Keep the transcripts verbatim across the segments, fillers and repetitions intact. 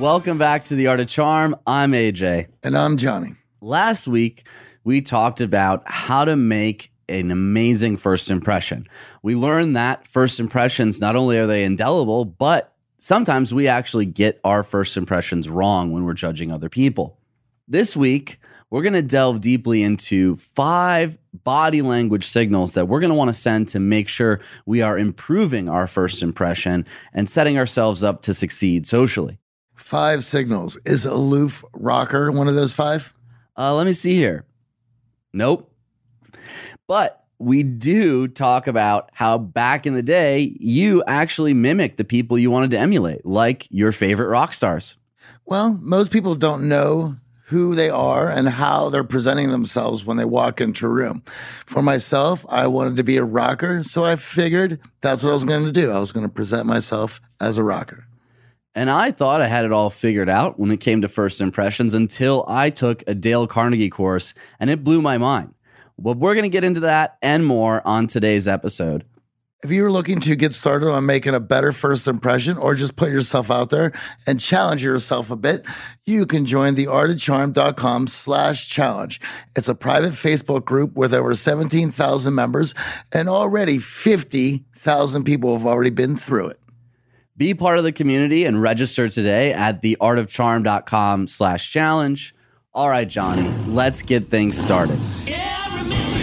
Welcome back to The Art of Charm. I'm A J. And I'm Johnny. Last week, we talked about how to make an amazing first impression. We learned that first impressions, not only are they indelible, but sometimes we actually get our first impressions wrong when we're judging other people. This week, we're going to delve deeply into five body language signals that we're going to want to send to make sure we are improving our first impression and setting ourselves up to succeed socially. Five signals. Is aloof rocker one of those five? Uh, let me see here. Nope. But we do talk about how back in the day, you actually mimicked the people you wanted to emulate, like your favorite rock stars. Well, most people don't know who they are and how they're presenting themselves when they walk into a room. For myself, I wanted to be a rocker, so I figured that's what I was going to do. I was going to present myself as a rocker. And I thought I had it all figured out when it came to first impressions until I took a Dale Carnegie course, and it blew my mind. But we're going to get into that and more on today's episode. If you're looking to get started on making a better first impression or just put yourself out there and challenge yourself a bit, you can join the art of charm dot com slash challenge. It's a private Facebook group with over seventeen thousand members, and already fifty thousand people have already been through it. Be part of the community and register today at the art of charm dot com slash challenge. All right, Johnny, let's get things started. Yeah, I remember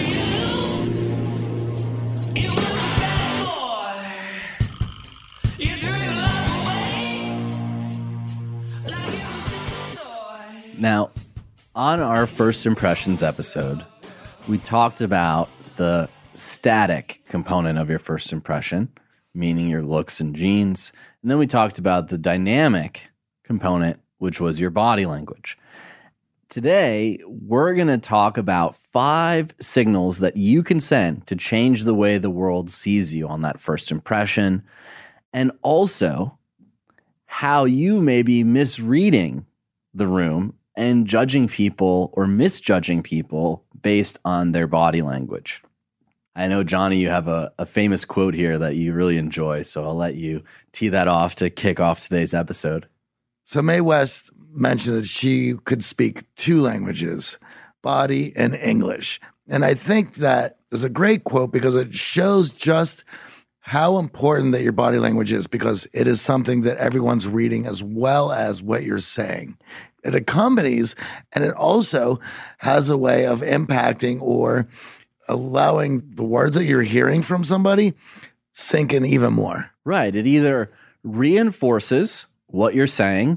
you. You were a bad boy. You threw your love away like it was just a toy. Now, on our first impressions episode, we talked about the static component of your first impression, meaning your looks and genes. And then we talked about the dynamic component, which was your body language. Today, we're going to talk about five signals that you can send to change the way the world sees you on that first impression, and also how you may be misreading the room and judging people or misjudging people based on their body language. I know, Johnny, you have a, a famous quote here that you really enjoy, so I'll let you tee that off to kick off today's episode. So Mae West mentioned that she could speak two languages, body and English. And I think that is a great quote because it shows just how important that your body language is, because it is something that everyone's reading as well as what you're saying. It accompanies, and it also has a way of impacting or allowing the words that you're hearing from somebody sink in even more. Right. It either reinforces what you're saying,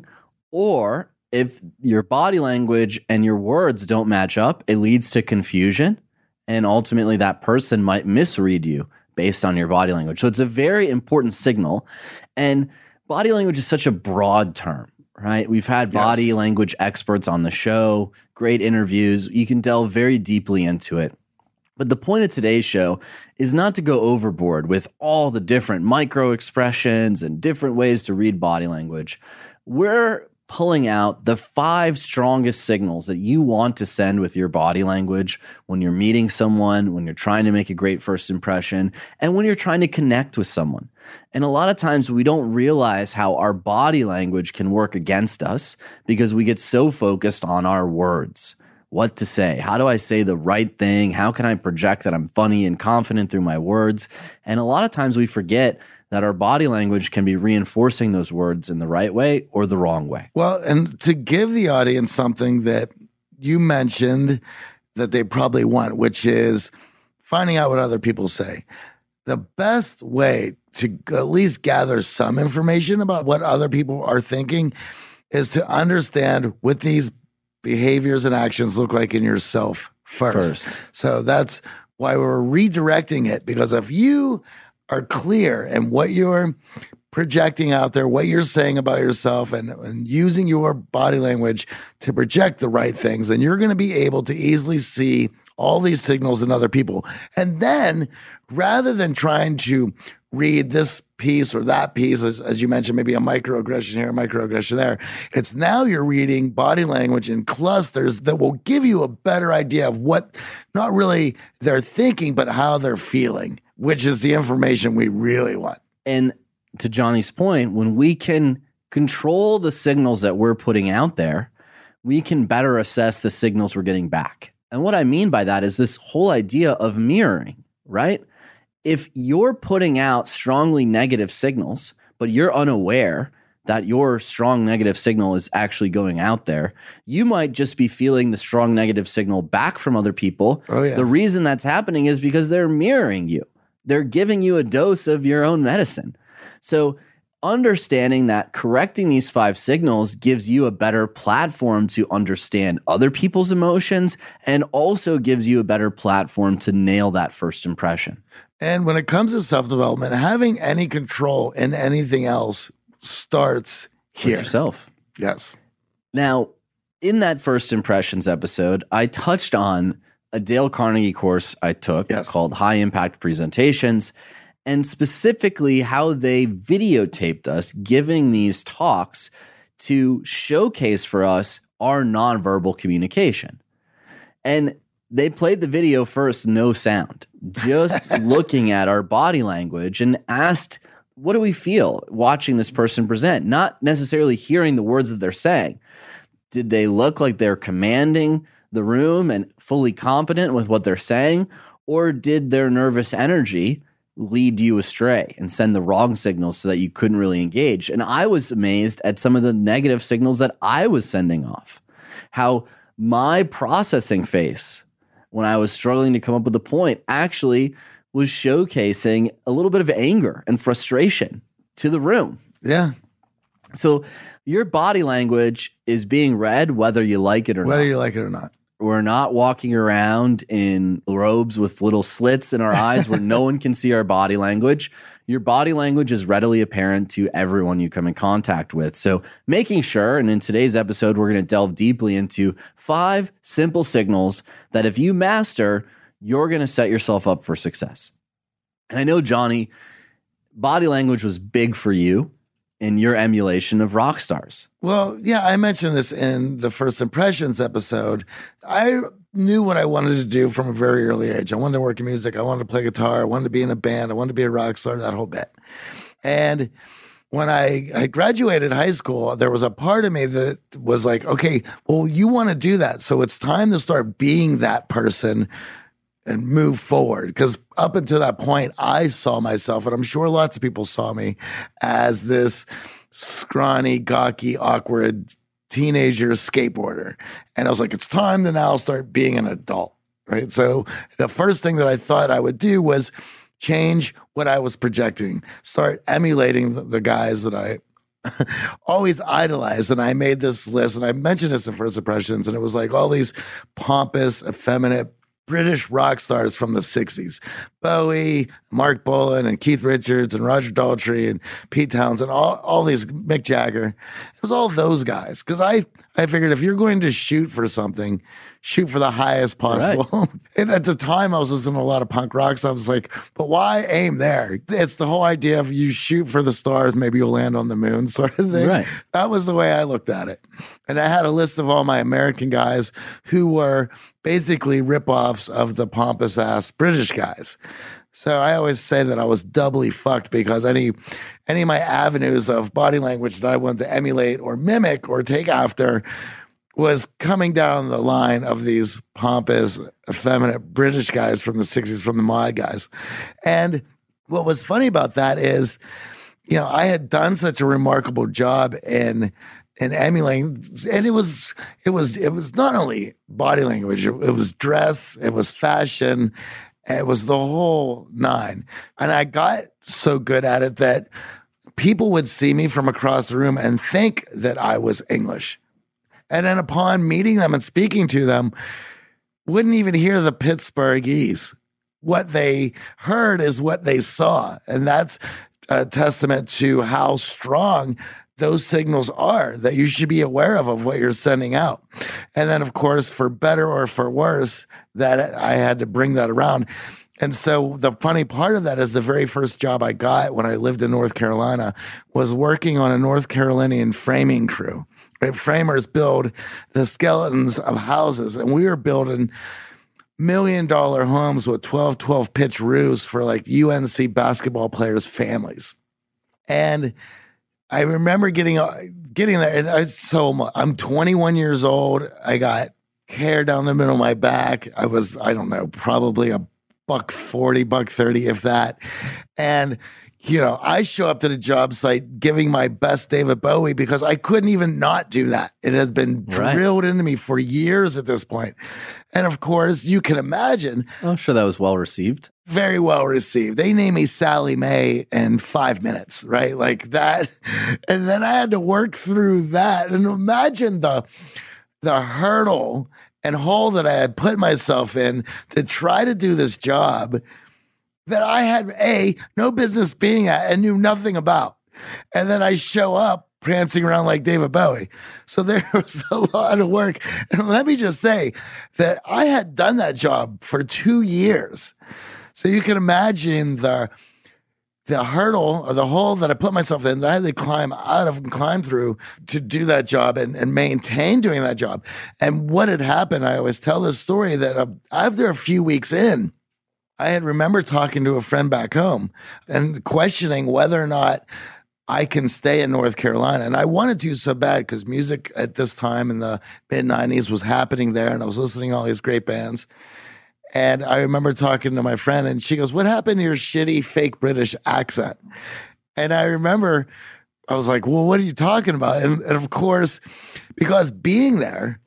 or if your body language and your words don't match up, it leads to confusion, and ultimately that person might misread you based on your body language. So it's a very important signal, and body language is such a broad term, right? We've had body Yes. language experts on the show, great interviews. You can delve very deeply into it. But the point of today's show is not to go overboard with all the different micro expressions and different ways to read body language. We're pulling out the five strongest signals that you want to send with your body language when you're meeting someone, when you're trying to make a great first impression, and when you're trying to connect with someone. And a lot of times we don't realize how our body language can work against us because we get so focused on our words. What to say? How do I say the right thing? How can I project that I'm funny and confident through my words? And a lot of times we forget that our body language can be reinforcing those words in the right way or the wrong way. Well, and to give the audience something that you mentioned that they probably want, which is finding out what other people say. The best way to at least gather some information about what other people are thinking is to understand what these behaviors and actions look like in yourself first. First. So that's why we're redirecting it, because if you are clear in what you're projecting out there, what you're saying about yourself, and, and using your body language to project the right things, then you're going to be able to easily see all these signals in other people. And then rather than trying to read this piece or that piece, as, as you mentioned, maybe a microaggression here, a microaggression there, it's now you're reading body language in clusters that will give you a better idea of what not really they're thinking, but how they're feeling, which is the information we really want. And to Johnny's point, when we can control the signals that we're putting out there, we can better assess the signals we're getting back. And what I mean by that is this whole idea of mirroring, right? If you're putting out strongly negative signals, but you're unaware that your strong negative signal is actually going out there, you might just be feeling the strong negative signal back from other people. Oh, yeah. The reason that's happening is because they're mirroring you. They're giving you a dose of your own medicine. So understanding that correcting these five signals gives you a better platform to understand other people's emotions and also gives you a better platform to nail that first impression. And when it comes to self-development, having any control in anything else starts With here. yourself. Yes. Now, in that first impressions episode, I touched on a Dale Carnegie course I took Yes. called High Impact Presentations, and specifically how they videotaped us giving these talks to showcase for us our nonverbal communication. And they played the video first, no sound, just looking at our body language, and asked, what do we feel watching this person present? Not necessarily hearing the words that they're saying. Did they look like they're commanding the room and fully competent with what they're saying? Or did their nervous energy lead you astray and send the wrong signals so that you couldn't really engage? And I was amazed at some of the negative signals that I was sending off. How my processing face, when I was struggling to come up with a point, actually was showcasing a little bit of anger and frustration to the room. Yeah. So your body language is being read whether you like it or Whether not. you like it or not. We're not walking around in robes with little slits in our eyes where no one can see our body language. Your body language is readily apparent to everyone you come in contact with. So making sure, and in today's episode, we're going to delve deeply into five simple signals that if you master, you're going to set yourself up for success. And I know, Johnny, body language was big for you in your emulation of rock stars. Well, yeah, I mentioned this in the First Impressions episode. I knew what I wanted to do from a very early age. I wanted to work in music. I wanted to play guitar. I wanted to be in a band. I wanted to be a rock star, that whole bit. And when I, I graduated high school, there was a part of me that was like, okay, well, you want to do that. So it's time to start being that person and move forward. Because up until that point, I saw myself, and I'm sure lots of people saw me, as this scrawny, gawky, awkward teenager skateboarder. And I was like, it's time to now start being an adult, right? So the first thing that I thought I would do was change what I was projecting, start emulating the, the guys that I always idolized. And I made this list, and I mentioned this in First Impressions, and it was like all these pompous, effeminate British rock stars from the sixties. Bowie, Mark Bolan, and Keith Richards, and Roger Daltrey, and Pete Townsend, all, all these, Mick Jagger. It was all those guys. Because I, I figured if you're going to shoot for something, shoot for the highest possible. Right. And at the time, I was listening to a lot of punk rock, so I was like, but why aim there? It's the whole idea of you shoot for the stars, maybe you'll land on the moon sort of thing. Right. That was the way I looked at it. And I had a list of all my American guys who were basically ripoffs of the pompous ass British guys. So I always say that I was doubly fucked because any any of my avenues of body language that I wanted to emulate or mimic or take after was coming down the line of these pompous, effeminate British guys from the sixties, from the mod guys. And what was funny about that is, you know, I had done such a remarkable job in and emulating, and it was it was it was not only body language, it, it was dress, it was fashion, it was the whole nine. And I got so good at it that people would see me from across the room and think that I was English. And then upon meeting them and speaking to them, wouldn't even hear the Pittsburghese. What they heard is what they saw. And that's a testament to how strong those signals are that you should be aware of, of what you're sending out. And then, of course, for better or for worse, that I had to bring that around. And so the funny part of that is the very first job I got when I lived in North Carolina was working on a North Carolinian framing crew. Right? Framers build the skeletons of houses, and we were building million dollar homes with twelve twelve pitch roofs for like U N C basketball players' families. And I remember getting uh, getting there, and I so mu- I'm twenty-one years old. I got hair down the middle of my back. I was, I don't know, probably a buck forty, buck thirty, if that. And you know, I show up to the job site giving my best David Bowie because I couldn't even not do that. It has been Right. drilled into me for years at this point. And of course, you can imagine, I'm sure that was well received. very well received. They named me Sally Mae in five minutes, right? Like that. And then I had to work through that. And imagine the the hurdle and hole that I had put myself in to try to do this job that I had, A, no business being at and knew nothing about. And then I show up prancing around like David Bowie. So there was a lot of work. And let me just say that I had done that job for two years. So you can imagine the the hurdle or the hole that I put myself in that I had to climb out of and climb through to do that job and, and maintain doing that job. And what had happened, I always tell this story that uh, after a few weeks in, I had remember talking to a friend back home and questioning whether or not I can stay in North Carolina. And I wanted to so bad because music at this time in the mid nineties was happening there and I was listening to all these great bands. And I remember talking to my friend and she goes, "What happened to your shitty fake British accent?" And I remember I was like, "Well, what are you talking about?" And, and of course, because being there,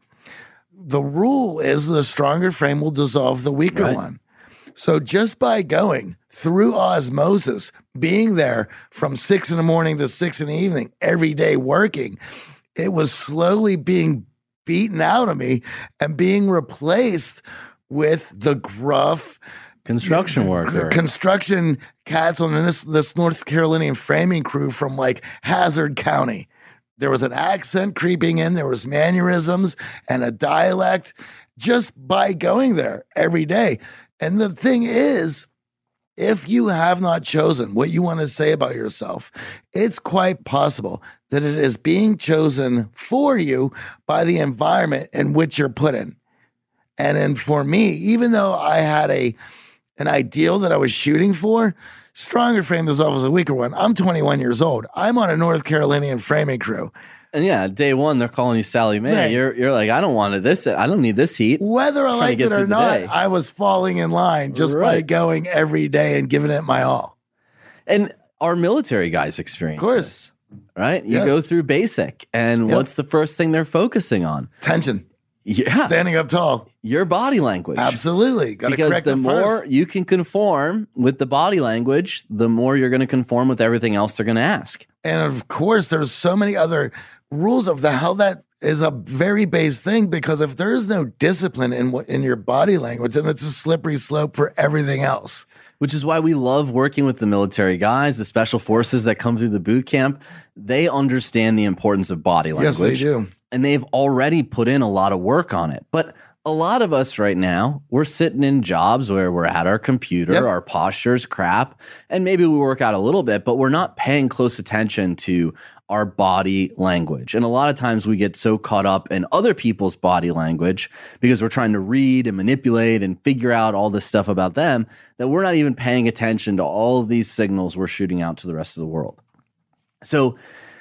the rule is the stronger frame will dissolve the weaker Right. one. So just by going through osmosis, being there from six in the morning to six in the evening, every day working, it was slowly being beaten out of me and being replaced with the gruff Construction worker. construction cats on this, this North Carolinian framing crew from like Hazard County. There was an accent creeping in, there was mannerisms and a dialect just by going there every day. And the thing is, if you have not chosen what you want to say about yourself, it's quite possible that it is being chosen for you by the environment in which you're put in. And then for me, even though I had a an ideal that I was shooting for, stronger frame dissolve was a weaker one. I'm twenty-one years old. I'm on a North Carolinian framing crew. And yeah, day one, they're calling you Sally Mae. Right. You're you're like, I don't want it this. I don't need this heat. Whether I Trying to liked get it or through the not, day. I was falling in line just by Right. going every day and giving it my all. And our military guys experience Of course. this, right? You Yes. go through basic, and Yep. what's the first thing they're focusing on? Tension. Yeah, Standing up tall. your body language. Absolutely. Got to Because correct the it more first. you can conform with the body language, the more you're going to conform with everything else they're going to ask. And of course, there's so many other rules of the how that is a very base thing because if there is no discipline in what- in your body language, then it's a slippery slope for everything else. Which is why we love working with the military guys, the special forces that come through the boot camp. They understand the importance of body language. Yes, they do. And they've already put in a lot of work on it. But a lot of us right now, we're sitting in jobs where we're at our computer, Yep. our posture's crap, and maybe we work out a little bit, but we're not paying close attention to our body language. And a lot of times we get so caught up in other people's body language because we're trying to read and manipulate and figure out all this stuff about them that we're not even paying attention to all of these signals we're shooting out to the rest of the world. So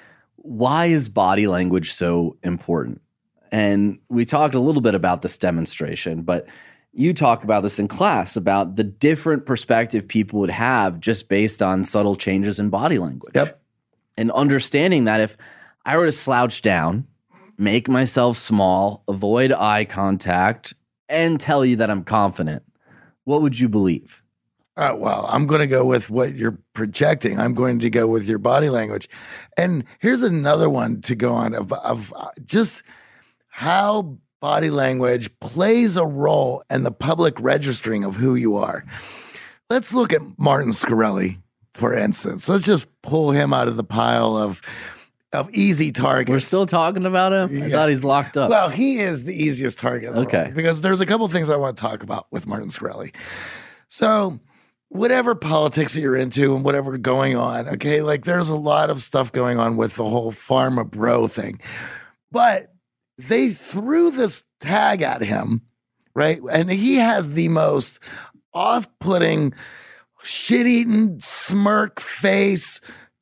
why is body language so important? And we talked a little bit about this demonstration, but you talk about this in class about the different perspective people would have just based on subtle changes in body language. Yep. And understanding that if I were to slouch down, make myself small, avoid eye contact, and tell you that I'm confident, what would you believe? Uh, well, I'm going to go with what you're projecting. I'm going to go with your body language. And here's another one to go on of, of uh, just how body language plays a role in the public registering of who you are. Let's look at Martin Scarelli, for instance. Let's just pull him out of the pile of of easy targets. We're still talking about him? I Yeah. thought he's locked up. Well, he is the easiest target. in the Okay. world, because there's a couple things I want to talk about with Martin Scarelli. So, whatever politics that you're into and whatever going on, okay, like there's a lot of stuff going on with the whole pharma bro thing. But they threw this tag at him, right? And he has the most off-putting, shit-eating, smirk face,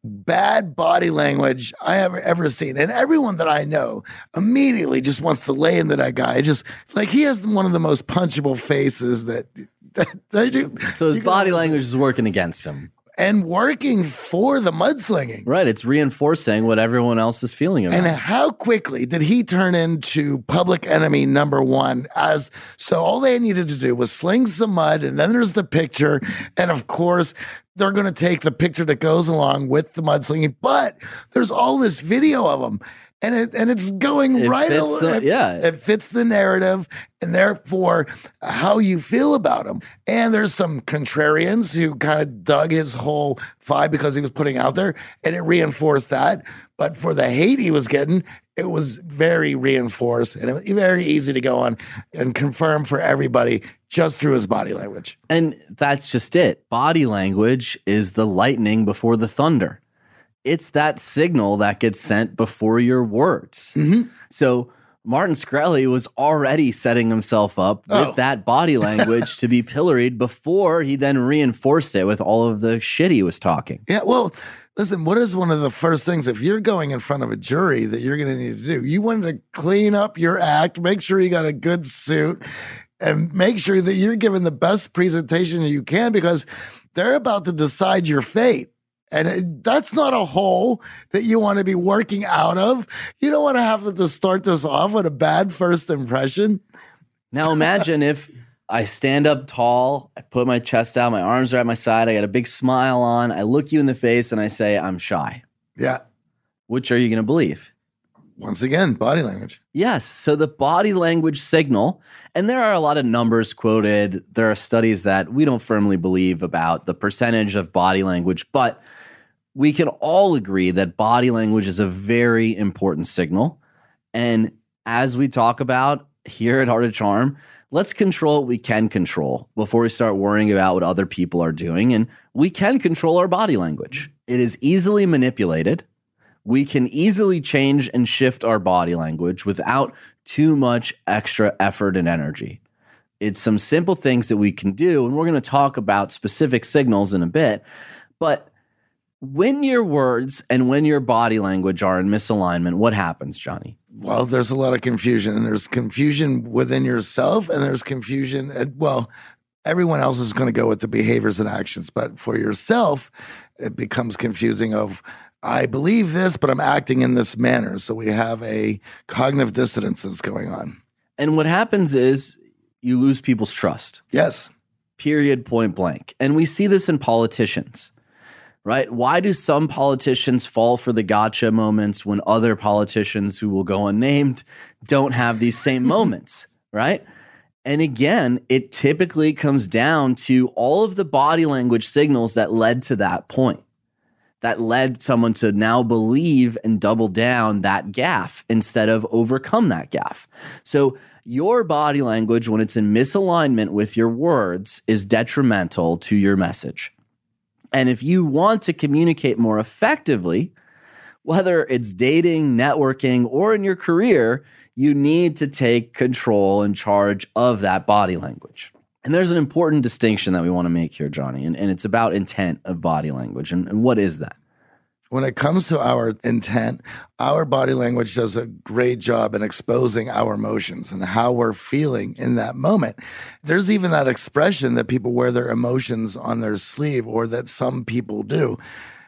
bad body language I have ever seen. And everyone that I know immediately just wants to lay into that guy. It just it's like he has one of the most punchable faces that, that, that you, So his you can body almost- language is working against him. and working for the mudslinging. Right. It's reinforcing what everyone else is feeling about. And how quickly did he turn into public enemy number one? As so, all they needed to do was sling some mud, and then there's the picture, and of course, they're going to take the picture that goes along with the mudslinging. But there's all this video of him, and it and it's going It right. fits al- the- it, yeah. it fits the narrative, and therefore how you feel about him. And there's some contrarians who kind of dug his whole vibe because he was putting out there, and it reinforced that. But for the hate he was getting, it was very reinforced, and it was very easy to go on and confirm for everybody just through his body language. And that's just it. Body language is the lightning before the thunder. It's that signal that gets sent before your words. Mm-hmm. So Martin Shkreli was already setting himself up with Oh. that body language to be pilloried before he then reinforced it with all of the shit he was talking. Yeah, well, listen, what is one of the first things if you're going in front of a jury that you're going to need to do? You want to clean up your act, make sure you got a good suit, and make sure that you're giving the best presentation you can because they're about to decide your fate. And it, that's not a hole that you want to be working out of. You don't want to have to start this off with a bad first impression. Now imagine if I stand up tall, I put my chest out, my arms are at my side, I got a big smile on, I look you in the face and I say, I'm shy. Yeah. Which are you going to believe? Once again, body language. Yes. So the body language signal, and there are a lot of numbers quoted. There are studies that we don't firmly believe about the percentage of body language, but we can all agree that body language is a very important signal. And as we talk about here at Heart of Charm, let's control what we can control before we start worrying about what other people are doing. And we can control our body language. It is easily manipulated. We can easily change and shift our body language without too much extra effort and energy. It's some simple things that we can do, and we're going to talk about specific signals in a bit. But when your words and when your body language are in misalignment, what happens, Johnny? Well, there's a lot of confusion, and there's confusion within yourself, and there's confusion. At, well, everyone else is going to go with the behaviors and actions, but for yourself, it becomes confusing of, I believe this, but I'm acting in this manner. So we have a cognitive dissonance that's going on. And what happens is you lose people's trust. Yes. Period, point blank. And we see this in politicians, right? Why do some politicians fall for the gotcha moments when other politicians who will go unnamed don't have these same moments, right? And again, it typically comes down to all of the body language signals that led to that point, that led someone to now believe and double down that gaffe instead of overcome that gaffe. So your body language, when it's in misalignment with your words, is detrimental to your message. And if you want to communicate more effectively, whether it's dating, networking, or in your career, you need to take control and charge of that body language. And there's an important distinction that we want to make here, Johnny, and, and it's about intent of body language. And, and what is that? When it comes to our intent, our body language does a great job in exposing our emotions and how we're feeling in that moment. There's even that expression that people wear their emotions on their sleeve, or that some people do.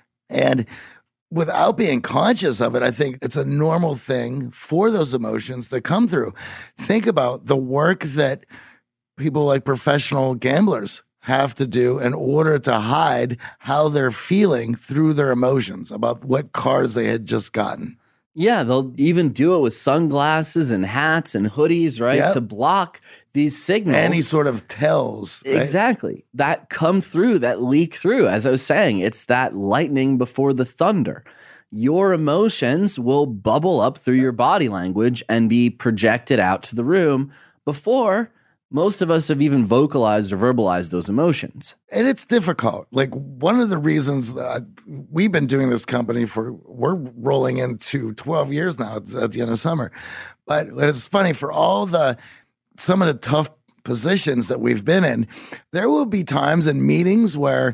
And without being conscious of it, I think it's a normal thing for those emotions to come through. Think about the work that people like professional gamblers have to do in order to hide how they're feeling through their emotions about what cards they had just gotten. Yeah, they'll even do it with sunglasses and hats and hoodies, right? Yep. To block these signals. Any sort of tells. Right? Exactly. That come through, that leak through. As I was saying, it's that lightning before the thunder. Your emotions will bubble up through your body language and be projected out to the room before most of us have even vocalized or verbalized those emotions. And it's difficult. Like, one of the reasons that we've been doing this company for, we're rolling into twelve years now at the end of summer. But it's funny, for all the, some of the tough positions that we've been in, there will be times in meetings where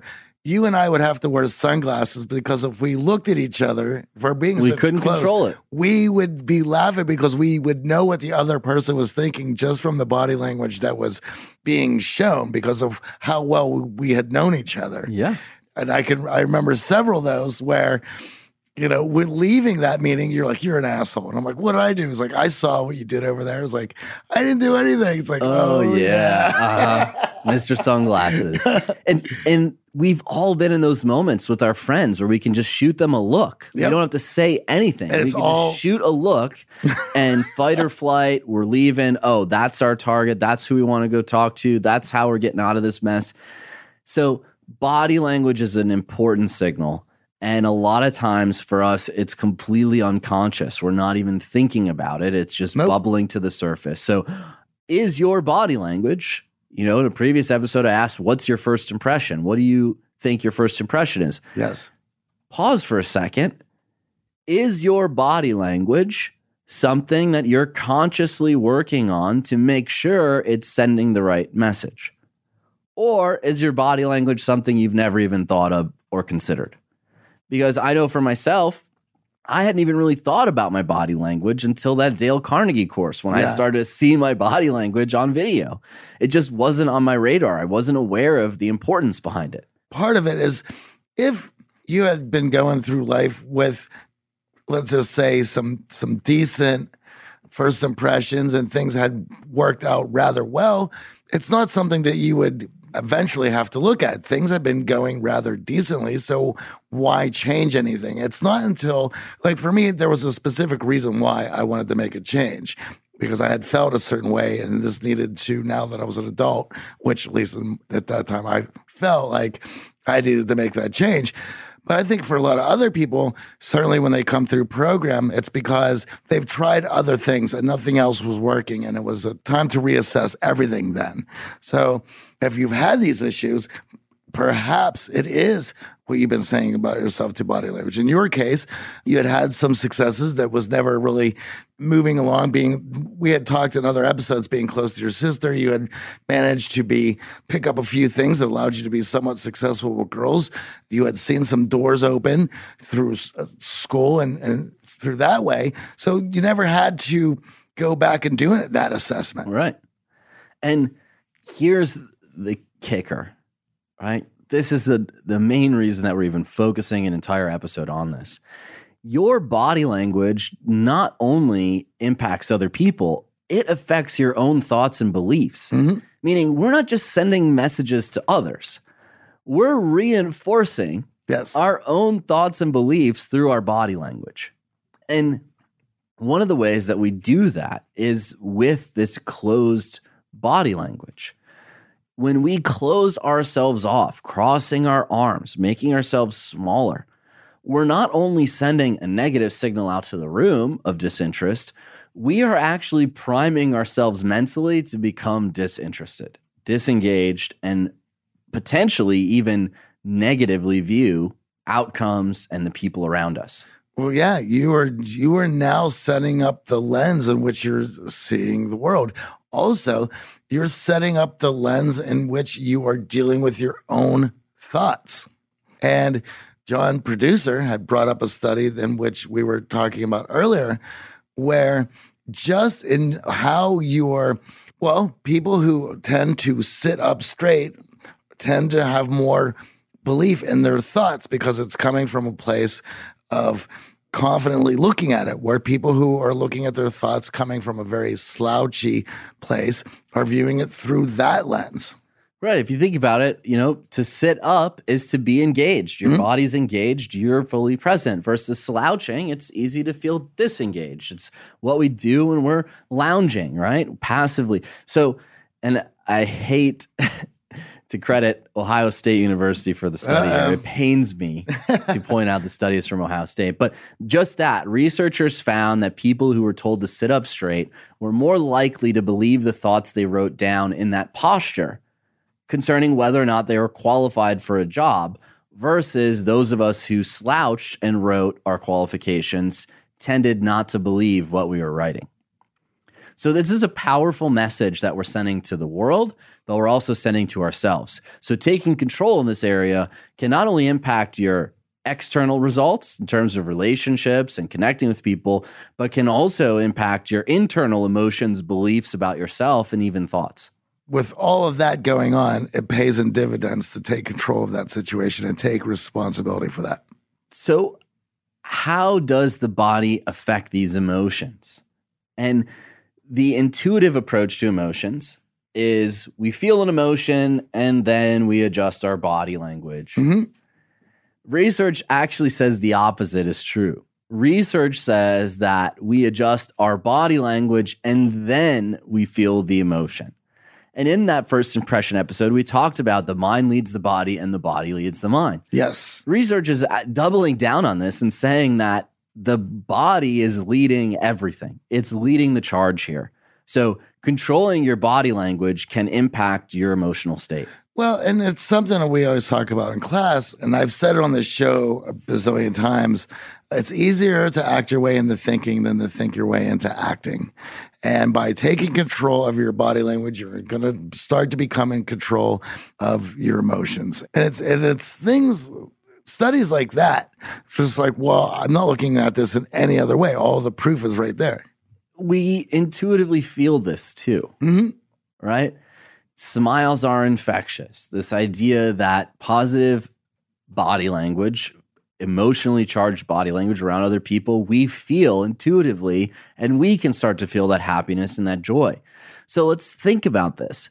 you and I would have to wear sunglasses because if we looked at each other, if we're being We such couldn't close, control it. we would be laughing because we would know what the other person was thinking just from the body language that was being shown because of how well we had known each other. Yeah. And I can I remember several of those where, you know, when leaving that meeting, you're like, you're an asshole. And I'm like, what did I do? It's like, I saw what you did over there. It's like, I didn't do anything. It's like, Oh, oh, yeah. Uh-huh. Mister Sunglasses. And and we've all been in those moments with our friends where we can just shoot them a look. We Yep. don't have to say anything. And we it's can all- just shoot a look and fight or flight. We're leaving. Oh, that's our target. That's who we want to go talk to. That's how we're getting out of this mess. So body language is an important signal. And a lot of times for us, it's completely unconscious. We're not even thinking about it. It's just Nope. bubbling to the surface. So is your body language, you know, in a previous episode, I asked, what's your first impression? What do you think your first impression is? Yes. Pause for a second. Is your body language something that you're consciously working on to make sure it's sending the right message? Or is your body language something you've never even thought of or considered? Because I know for myself, I hadn't even really thought about my body language until that Dale Carnegie course when I Yeah. started to see my body language on video. It just wasn't on my radar. I wasn't aware of the importance behind it. Part of it is if you had been going through life with, let's just say, some some decent first impressions and things had worked out rather well, it's not something that you would eventually have to look at. Things have been going rather decently, so why change anything? It's not until, like for me, there was a specific reason why I wanted to make a change. Because I had felt a certain way, and this needed to, now that I was an adult, which at least in, at that time I felt like I needed to make that change. But I think for a lot of other people, certainly when they come through program, it's because they've tried other things and nothing else was working. And it was a time to reassess everything then. So if you've had these issues, perhaps it is what you've been saying about yourself to body language. In your case, you had had some successes that was never really moving along. Being, we had talked in other episodes, being close to your sister, you had managed to be pick up a few things that allowed you to be somewhat successful with girls. You had seen some doors open through s- uh, school and, and through that way. So you never had to go back and do that assessment. Right. And here's the kicker, right? This is the, the main reason that we're even focusing an entire episode on this. Your body language not only impacts other people, it affects your own thoughts and beliefs. Mhm. Meaning we're not just sending messages to others. We're reinforcing Yes. our own thoughts and beliefs through our body language. And one of the ways that we do that is with this closed body language. When we close ourselves off, crossing our arms, making ourselves smaller, we're not only sending a negative signal out to the room of disinterest, we are actually priming ourselves mentally to become disinterested, disengaged, and potentially even negatively view outcomes and the people around us. Well, yeah, you are you are now setting up the lens in which you're seeing the world. Also, you're setting up the lens in which you are dealing with your own thoughts. And John, producer, had brought up a study in which we were talking about earlier, where just in how you're, well, people who tend to sit up straight tend to have more belief in their thoughts because it's coming from a place of confidently looking at it, where people who are looking at their thoughts coming from a very slouchy place are viewing it through that lens. Right. If you think about it, you know, to sit up is to be engaged. Your Mhm. body's engaged, you're fully present. Versus slouching, it's easy to feel disengaged. It's what we do when we're lounging, right? Passively. So, and I hate to credit Ohio State University for the study here. Uh-oh. It pains me to point out the studies from Ohio State. But just that, researchers found that people who were told to sit up straight were more likely to believe the thoughts they wrote down in that posture concerning whether or not they were qualified for a job versus those of us who slouched and wrote our qualifications tended not to believe what we were writing. So this is a powerful message that we're sending to the world, but we're also sending to ourselves. So taking control in this area can not only impact your external results in terms of relationships and connecting with people, but can also impact your internal emotions, beliefs about yourself, and even thoughts. With all of that going on, it pays in dividends to take control of that situation and take responsibility for that. So how does the body affect these emotions? And the intuitive approach to emotions is we feel an emotion and then we adjust our body language. Mm-hmm. Research actually says the opposite is true. Research says that we adjust our body language and then we feel the emotion. And in that first impression episode, we talked about the mind leads the body and the body leads the mind. Yes. Research is doubling down on this and saying that the body is leading everything. It's leading the charge here. So controlling your body language can impact your emotional state. Well, and it's something that we always talk about in class, and I've said it on this show a bazillion times. It's easier to act your way into thinking than to think your way into acting. And by taking control of your body language, you're going to start to become in control of your emotions. And it's and it's things, studies like that. It's just like, well, I'm not looking at this in any other way. All the proof is right there. We intuitively feel this too, Mm-hmm. right? Smiles are infectious. This idea that positive body language, emotionally charged body language around other people, we feel intuitively, and we can start to feel that happiness and that joy. So let's think about this.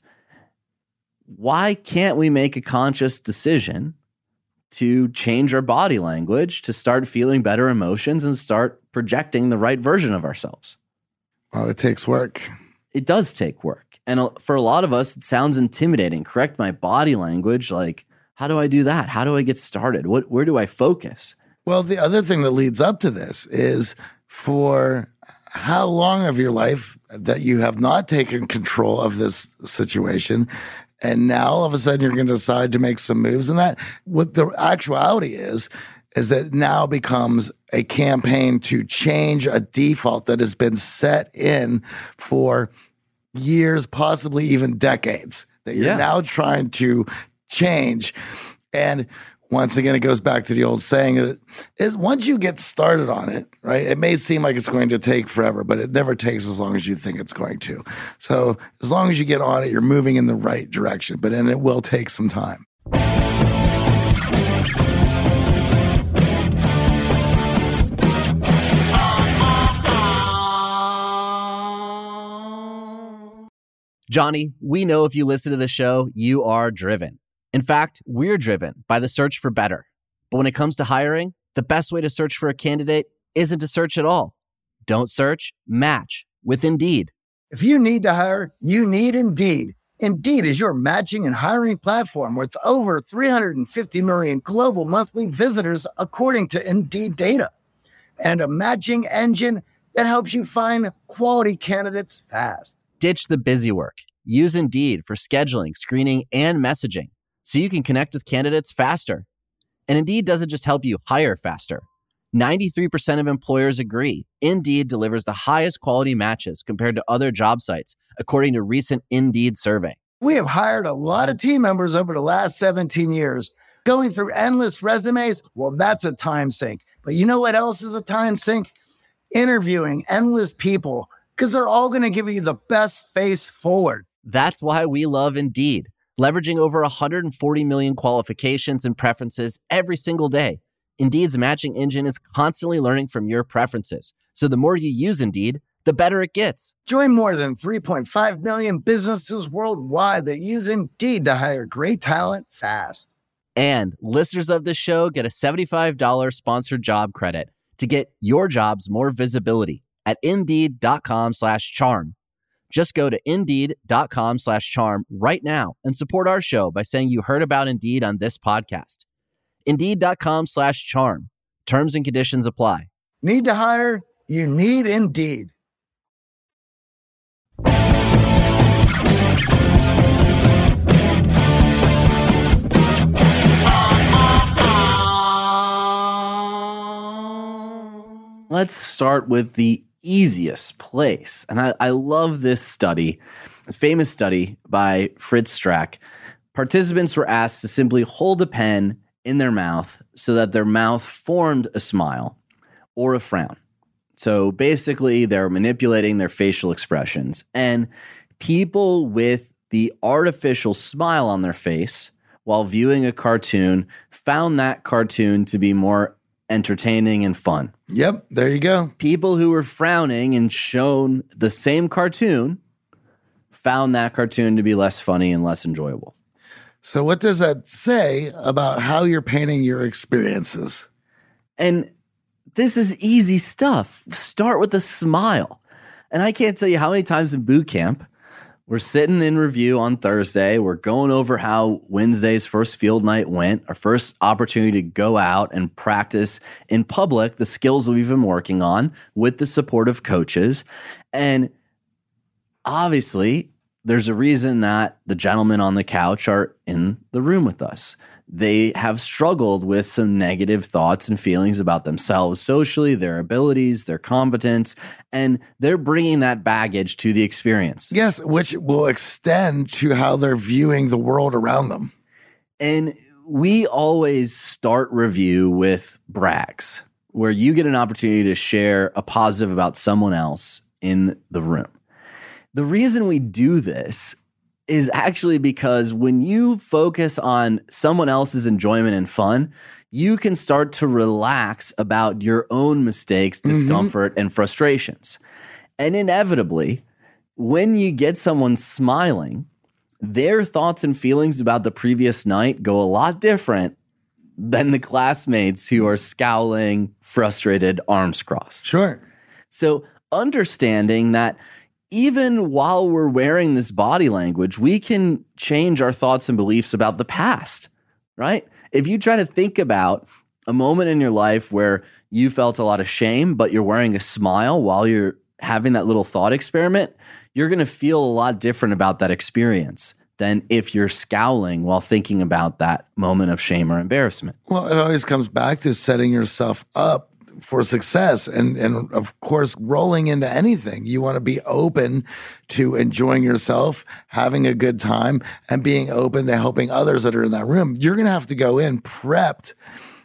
Why can't we make a conscious decision to change our body language to start feeling better emotions and start projecting the right version of ourselves? Well, it takes work. It does take work. And for a lot of us, it sounds intimidating. Correct my body language. Like, how do I do that? How do I get started? What, where do I focus? Well, the other thing that leads up to this is for how long of your life that you have not taken control of this situation, and now all of a sudden you're going to decide to make some moves in that. What the actuality is, is that now becomes a campaign to change a default that has been set in for years, possibly even decades, that you're Yeah. now trying to change. And once again, it goes back to the old saying that is once you get started on it, right, it may seem like it's going to take forever, but it never takes as long as you think it's going to. So as long as you get on it, you're moving in the right direction, but then it will take some time. Johnny, we know if you listen to the show, you are driven. In fact, we're driven by the search for better. But when it comes to hiring, the best way to search for a candidate isn't to search at all. Don't search, match with Indeed. If you need to hire, you need Indeed. Indeed is your matching and hiring platform with over three hundred fifty million global monthly visitors, according to Indeed data, and a matching engine that helps you find quality candidates fast. Ditch the busy work. Use Indeed for scheduling, screening, and messaging so you can connect with candidates faster. And Indeed doesn't just help you hire faster. ninety-three percent of employers agree Indeed delivers the highest quality matches compared to other job sites, according to a recent Indeed survey. We have hired a lot of team members over the last seventeen years. Going through endless resumes, well, that's a time sink. But you know what else is a time sink? Interviewing endless people, because they're all going to give you the best face forward. That's why we love Indeed, leveraging over one hundred forty million qualifications and preferences every single day. Indeed's matching engine is constantly learning from your preferences. So the more you use Indeed, the better it gets. Join more than three point five million businesses worldwide that use Indeed to hire great talent fast. And listeners of this show get a seventy-five dollars sponsored job credit to get your jobs more visibility at Indeed.com slash charm. Just go to Indeed.com slash charm right now and support our show by saying you heard about Indeed on this podcast. Indeed.com slash charm. Terms and conditions apply. Need to hire? You need Indeed. Let's start with the easiest place. And I, I love this study, a famous study by Fritz Strack. Participants were asked to simply hold a pen in their mouth so that their mouth formed a smile or a frown. So basically, they're manipulating their facial expressions. And people with the artificial smile on their face while viewing a cartoon found that cartoon to be more entertaining and fun. Yep, there you go. People who were frowning and shown the same cartoon found that cartoon to be less funny and less enjoyable. So what does that say about how you're painting your experiences? And this is easy stuff. Start with a smile. And I can't tell you how many times in boot camp, we're sitting in review on Thursday. We're going over how Wednesday's first field night went, our first opportunity to go out and practice in public the skills we've been working on with the support of coaches. And obviously, there's a reason that the gentlemen on the couch are in the room with us. They have struggled with some negative thoughts and feelings about themselves socially, their abilities, their competence, and they're bringing that baggage to the experience. Yes, which will extend to how they're viewing the world around them. And we always start review with brags, where you get an opportunity to share a positive about someone else in the room. The reason we do this is actually because when you focus on someone else's enjoyment and fun, you can start to relax about your own mistakes, discomfort, mm-hmm. and frustrations. And inevitably, when you get someone smiling, their thoughts and feelings about the previous night go a lot different than the classmates who are scowling, frustrated, arms crossed. Sure. So understanding that even while we're wearing this body language, we can change our thoughts and beliefs about the past, right? If you try to think about a moment in your life where you felt a lot of shame, but you're wearing a smile while you're having that little thought experiment, you're going to feel a lot different about that experience than if you're scowling while thinking about that moment of shame or embarrassment. Well, it always comes back to setting yourself up for success. And, and of course, rolling into anything, you want to be open to enjoying yourself, having a good time, and being open to helping others that are in that room. You're going to have to go in prepped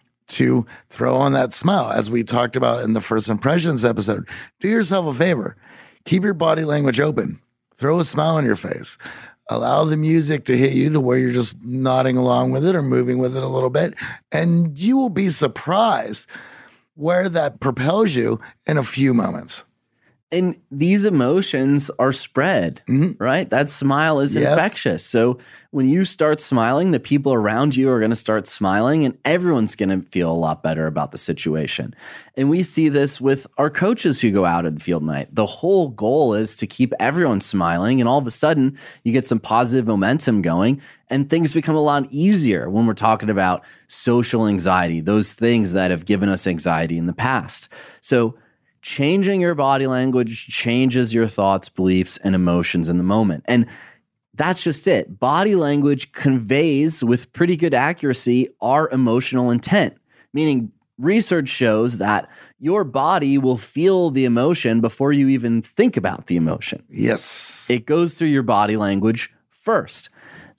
to throw on that smile. As we talked about in the First Impressions episode, do yourself a favor. Keep your body language open. Throw a smile on your face. Allow the music to hit you to where you're just nodding along with it or moving with it a little bit. And you will be surprised where that propels you in a few moments. And these emotions are spread, mm-hmm. right? That smile is Yep. infectious. So when you start smiling, the people around you are going to start smiling and everyone's going to feel a lot better about the situation. And we see this with our coaches who go out at field night. The whole goal is to keep everyone smiling, and all of a sudden you get some positive momentum going and things become a lot easier when we're talking about social anxiety, those things that have given us anxiety in the past. So changing your body language changes your thoughts, beliefs, and emotions in the moment. And that's just it. Body language conveys with pretty good accuracy our emotional intent, meaning research shows that your body will feel the emotion before you even think about the emotion. Yes. It goes through your body language first.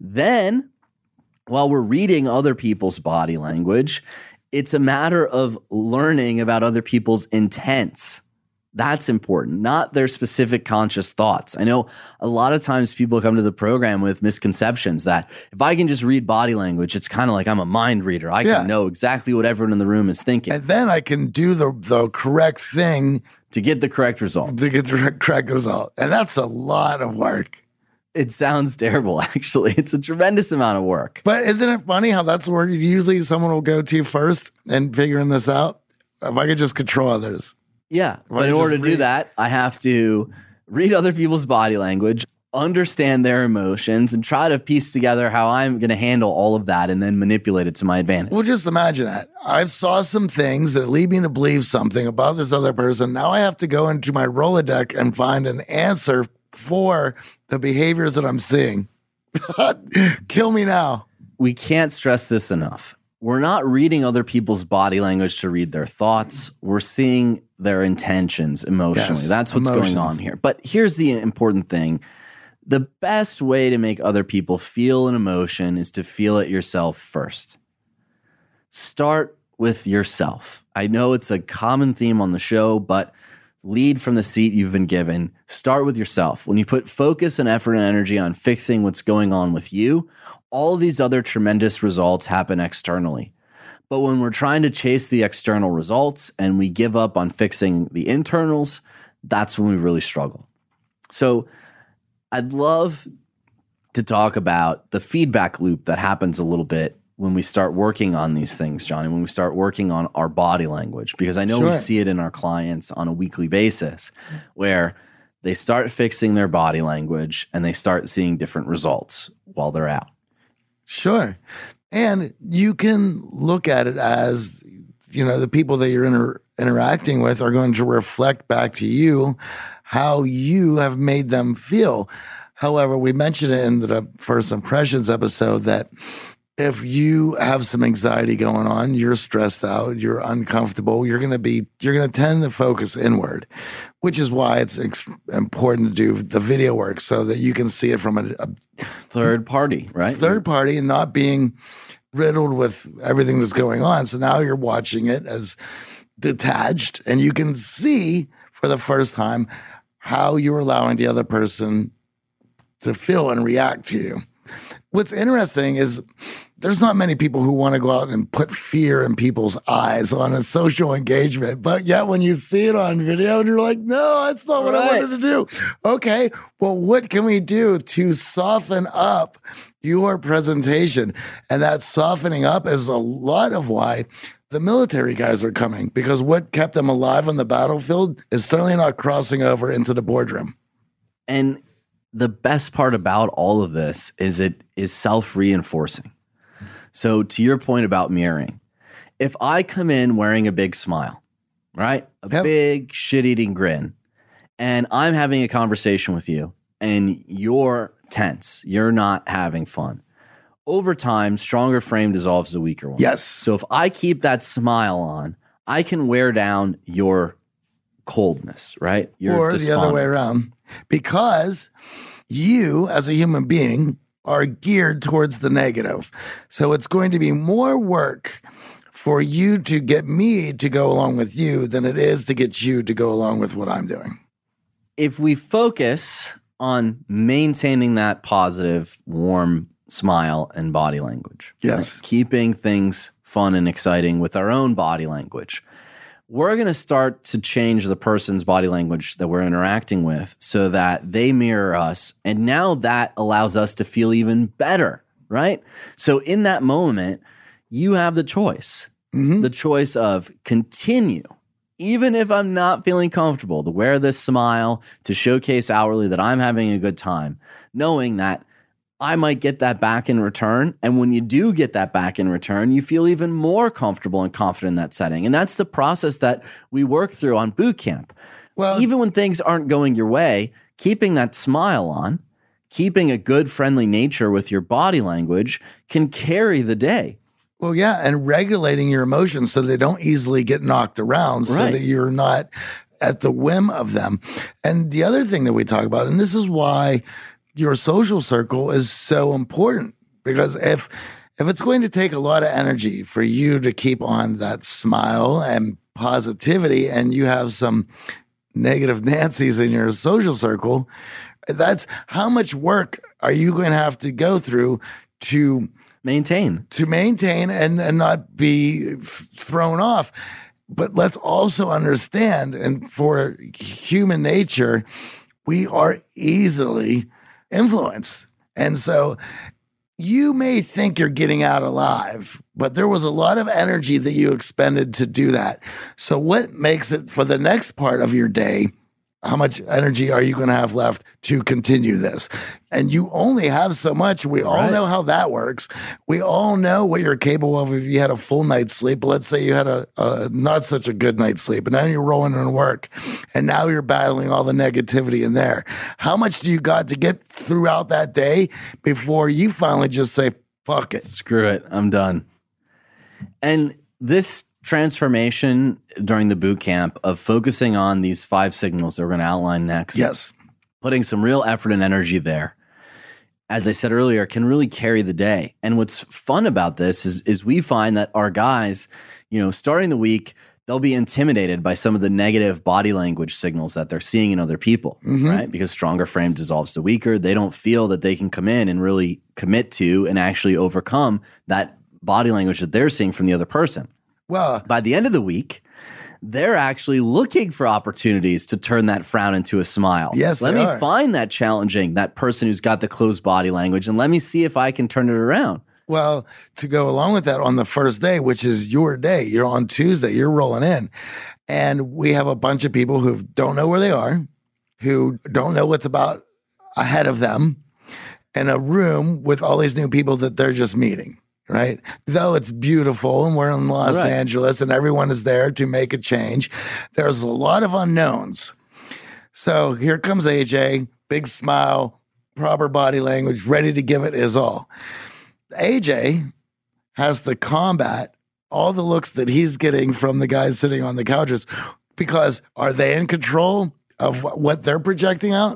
Then, while we're reading other people's body language, it's a matter of learning about other people's intents. That's important, not their specific conscious thoughts. I know a lot of times people come to the program with misconceptions that if I can just read body language, it's kind of like I'm a mind reader. I Yeah. can know exactly what everyone in the room is thinking And then I can do the, the correct thing to get the correct result. to get the correct result. And that's a lot of work. It sounds terrible, actually. It's a tremendous amount of work. But isn't it funny how that's where usually someone will go to first and figuring this out? If I could just control others. Yeah, I but in just order to do read- that, I have to read other people's body language, understand their emotions, and try to piece together how I'm going to handle all of that and then manipulate it to my advantage. Well, just imagine that. I saw some things that lead me to believe something about this other person. Now I have to go into my Rolodex and find an answer for the behaviors that I'm seeing. Kill me now. We can't stress this enough. we're not reading other people's body language to read their thoughts. We're seeing their intentions emotionally. Yes, That's what's emotions. going on here. But here's the important thing. The best way to make other people feel an emotion is to feel it yourself first. Start with yourself. I know it's a common theme on the show, but lead from the seat you've been given. Start with yourself. When you put focus and effort and energy on fixing what's going on with you, all these other tremendous results happen externally. But when we're trying to chase the external results and we give up on fixing the internals, that's when we really struggle. So I'd love to talk about the feedback loop that happens a little bit when we start working on these things, Johnny, when we start working on our body language, because I know Sure. we see it in our clients on a weekly basis where they start fixing their body language and they start seeing different results while they're out. Sure. And you can look at it as, you know, the people that you're inter- interacting with are going to reflect back to you how you have made them feel. However, we mentioned it in the First Impressions episode that if you have some anxiety going on, you're stressed out, you're uncomfortable, you're going to be, you're going to tend to focus inward, which is why it's ex- important to do the video work so that you can see it from a, a Third party, right? third party and not being riddled with everything that's going on. So now you're watching it as detached and you can see for the first time how you're allowing the other person to feel and react to you. What's interesting is there's not many people who want to go out and put fear in people's eyes on a social engagement. But yet when you see it on video and you're like, no, that's not what I Right. wanted to do. Okay, well, what can we do to soften up your presentation? And that softening up is a lot of why the military guys are coming, because what kept them alive on the battlefield is certainly not crossing over into the boardroom. And the best part about all of this is it is self-reinforcing. So to your point about mirroring, if I come in wearing a big smile, right? A Yep. big shit-eating grin, and I'm having a conversation with you and you're tense, you're not having fun. Over time, stronger frame dissolves the weaker one. Yes. So if I keep that smile on, I can wear down your coldness, right? Your Or the other way despondence. around. Because you, as a human being, are geared towards the negative. So it's going to be more work for you to get me to go along with you than it is to get you to go along with what I'm doing. If we focus on maintaining that positive, warm smile and body language, Yes. right? Keeping things fun and exciting with our own body language, we're going to start to change the person's body language that we're interacting with so that they mirror us. And now that allows us to feel even better, right? So in that moment, you have the choice, Mhm. the choice of continue, even if I'm not feeling comfortable, to wear this smile, to showcase outwardly that I'm having a good time, knowing that I might get that back in return. And when you do get that back in return, you feel even more comfortable and confident in that setting. And that's the process that we work through on boot camp. Well, Even when things aren't going your way, keeping that smile on, keeping a good, friendly nature with your body language can carry the day. Well, yeah, and regulating your emotions so they don't easily get knocked around so Right. that you're not at the whim of them. And the other thing that we talk about, and this is why your social circle is so important, because if if it's going to take a lot of energy for you to keep on that smile and positivity and you have some negative Nancy's in your social circle, that's how much work are you going to have to go through to Maintain. to maintain and, and not be f- thrown off. But let's also understand, and for human nature, we are easily influenced. And so you may think you're getting out alive, but there was a lot of energy that you expended to do that. So what makes it for the next part of your day? How much energy are you going to have left to continue this? And you only have so much. We all Right. know how that works. We all know what you're capable of if you had a full night's sleep. But let's say you had a, a not such a good night's sleep, and now you're rolling in work, and now you're battling all the negativity in there. How much do you got to get throughout that day before you finally just say, fuck it? Screw it. I'm done. And this transformation during the boot camp of focusing on these five signals that we're going to outline next, Yes. putting some real effort and energy there, as I said earlier, can really carry the day. And what's fun about this is, is we find that our guys, you know, starting the week, they'll be intimidated by some of the negative body language signals that they're seeing in other people, right? Because stronger frame dissolves the weaker. They don't feel that they can come in and really commit to and actually overcome that body language that they're seeing from the other person. Well, By the end of the week, they're actually looking for opportunities to turn that frown into a smile. Yes, let they me are. find that challenging, that person who's got the closed body language, and let me see if I can turn it around. Well, to go along with that, on the first day, which is your day, you're on Tuesday, you're rolling in. And we have a bunch of people who don't know where they are, who don't know what's about ahead of them, in a room with all these new people that they're just meeting, right? Though it's beautiful and we're in Los Right. Angeles and everyone is there to make a change, there's a lot of unknowns. So here comes A J, big smile, proper body language, ready to give it his all. A J has to combat all the looks that he's getting from the guys sitting on the couches, because are they in control of wh- what they're projecting out?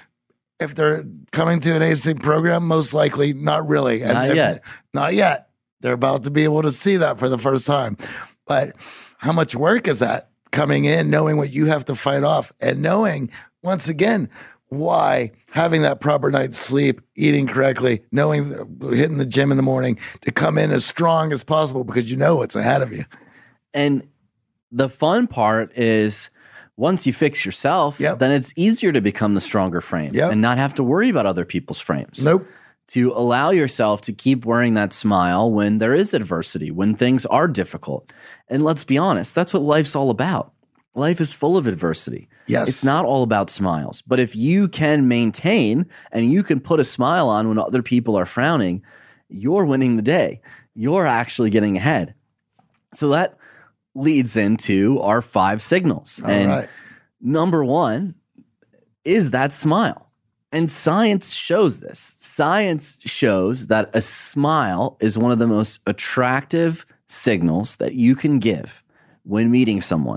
If they're coming to an A C program, most likely not really. And Not if- yet. Not yet. They're about to be able to see that for the first time. But how much work is that coming in, knowing what you have to fight off, and knowing, once again, why having that proper night's sleep, eating correctly, knowing, hitting the gym in the morning to come in as strong as possible because you know what's ahead of you. And the fun part is once you fix yourself, Yep. then it's easier to become the stronger frame Yep. and not have to worry about other people's frames. Nope. To allow yourself to keep wearing that smile when there is adversity, when things are difficult. And let's be honest, that's what life's all about. Life is full of adversity. Yes. It's not all about smiles. But if you can maintain and you can put a smile on when other people are frowning, you're winning the day. You're actually getting ahead. So that leads into our five signals. All and right. number one is that smile. And science shows this. Science shows that a smile is one of the most attractive signals that you can give when meeting someone.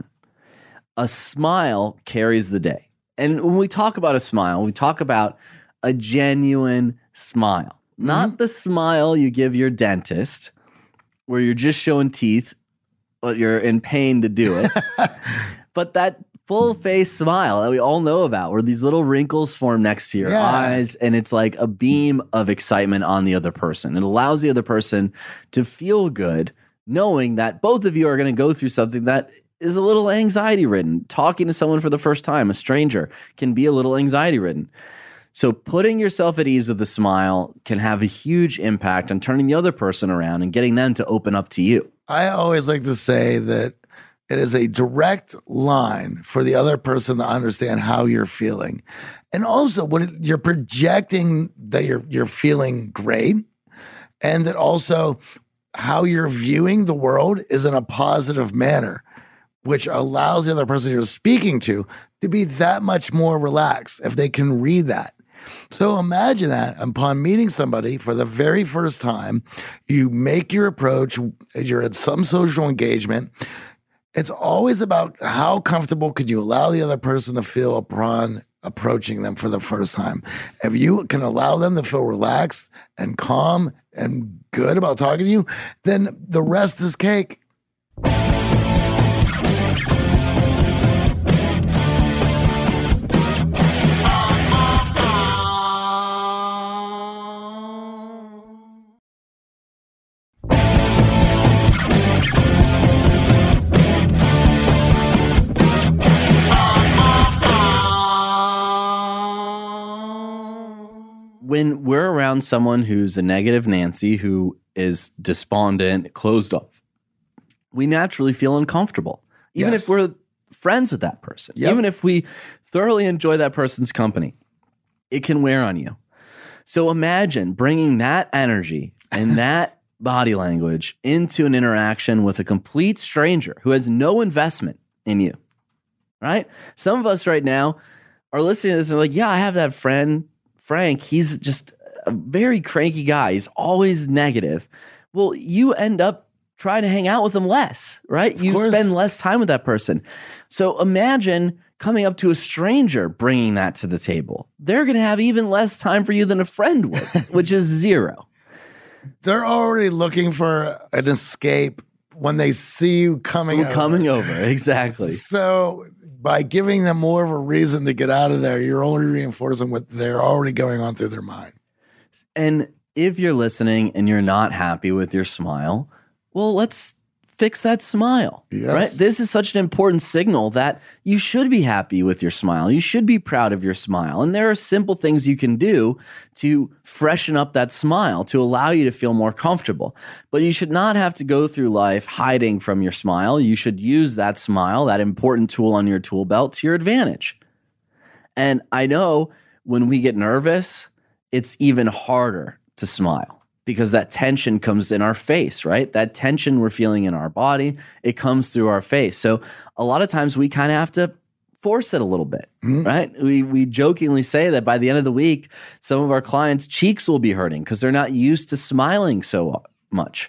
A smile carries the day. And when we talk about a smile, we talk about a genuine smile, not the smile you give your dentist where you're just showing teeth, but you're in pain to do it, but that full face smile that we all know about, where these little wrinkles form next to your Yeah. eyes, and it's like a beam of excitement on the other person. It allows the other person to feel good, knowing that both of you are going to go through something that is a little anxiety ridden. Talking to someone for the first time, a stranger, can be a little anxiety ridden. So putting yourself at ease with a smile can have a huge impact on turning the other person around and getting them to open up to you. I always like to say that it is a direct line for the other person to understand how you're feeling. And also what it, you're projecting that you're you're feeling great, and that also how you're viewing the world is in a positive manner, which allows the other person you're speaking to to be that much more relaxed if they can read that. So imagine that upon meeting somebody for the very first time, you make your approach, you're at some social engagement. It's always about how comfortable could you allow the other person to feel upon approaching them for the first time. If you can allow them to feel relaxed and calm and good about talking to you, then the rest is cake. When we're around someone who's a negative Nancy, who is despondent, closed off, we naturally feel uncomfortable, even Yes. if we're friends with that person, Yep. even if we thoroughly enjoy that person's company, it can wear on you. So imagine bringing that energy and that body language into an interaction with a complete stranger who has no investment in you, right? Some of us right now are listening to this and are like, yeah, I have that friend, Frank. He's just a very cranky guy. He's always negative. Well, you end up try to hang out with them less, right? You course. spend less time with that person. So imagine coming up to a stranger, bringing that to the table. They're going to have even less time for you than a friend would, which is zero. They're already looking for an escape when they see you coming We're over. coming over, exactly. So by giving them more of a reason to get out of there, you're only reinforcing what they're already going on through their mind. And if you're listening and you're not happy with your smile, well, let's fix that smile, Yes. right? This is such an important signal that you should be happy with your smile. You should be proud of your smile. And there are simple things you can do to freshen up that smile to allow you to feel more comfortable. But you should not have to go through life hiding from your smile. You should use that smile, that important tool on your tool belt, to your advantage. And I know when we get nervous, it's even harder to smile, because that tension comes in our face, right? That tension we're feeling in our body, it comes through our face. So a lot of times we kind of have to force it a little bit, Mm-hmm. right? We we jokingly say that by the end of the week, some of our clients' cheeks will be hurting because they're not used to smiling so much.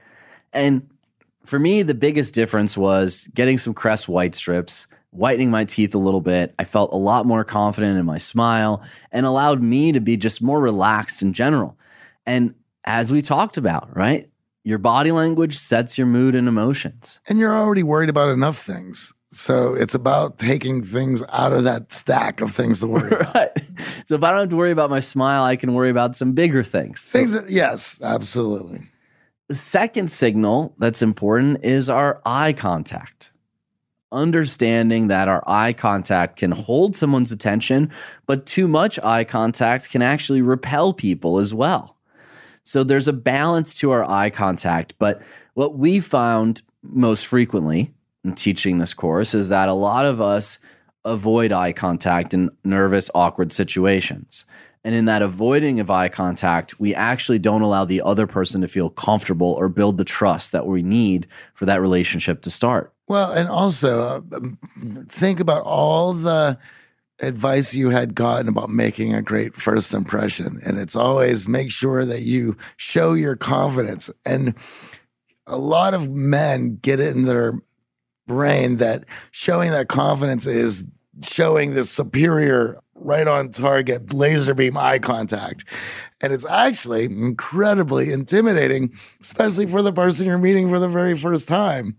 And for me, the biggest difference was getting some Crest white strips, whitening my teeth a little bit. I felt a lot more confident in my smile and allowed me to be just more relaxed in general. And as we talked about, right? Your body language sets your mood and emotions. And you're already worried about enough things. So it's about taking things out of that stack of things to worry about. Right. So if I don't have to worry about my smile, I can worry about some bigger things. Things that, yes, absolutely. The second signal that's important is our eye contact. Understanding that our eye contact can hold someone's attention, but too much eye contact can actually repel people as well. So there's a balance to our eye contact. But what we found most frequently in teaching this course is that a lot of us avoid eye contact in nervous, awkward situations. And in that avoiding of eye contact, we actually don't allow the other person to feel comfortable or build the trust that we need for that relationship to start. Well, and also uh, think about all the advice you had gotten about making a great first impression. And it's always make sure that you show your confidence. And a lot of men get it in their brain that showing that confidence is showing the superior, right on target, laser beam eye contact. And it's actually incredibly intimidating, especially for the person you're meeting for the very first time.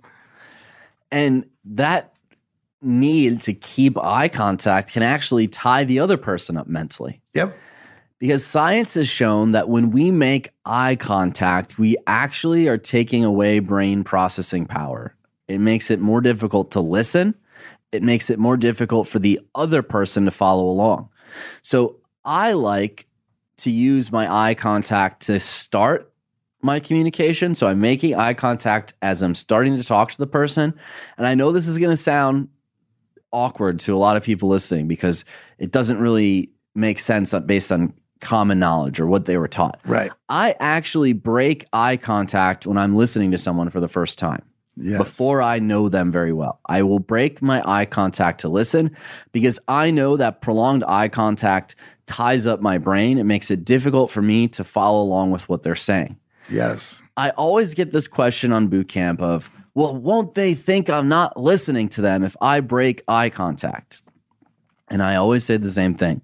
And that need to keep eye contact can actually tie the other person up mentally. Yep. Because science has shown that when we make eye contact, we actually are taking away brain processing power. It makes it more difficult to listen. It makes it more difficult for the other person to follow along. So I like to use my eye contact to start my communication. So I'm making eye contact as I'm starting to talk to the person. And I know this is going to sound awkward to a lot of people listening because it doesn't really make sense based on common knowledge or what they were taught. Right. I actually break eye contact when I'm listening to someone for the first time. Yes. Before I know them very well. I will break my eye contact to listen because I know that prolonged eye contact ties up my brain. It makes it difficult for me to follow along with what they're saying. Yes. I always get this question on boot camp of, well, won't they think I'm not listening to them if I break eye contact? And I always say the same thing.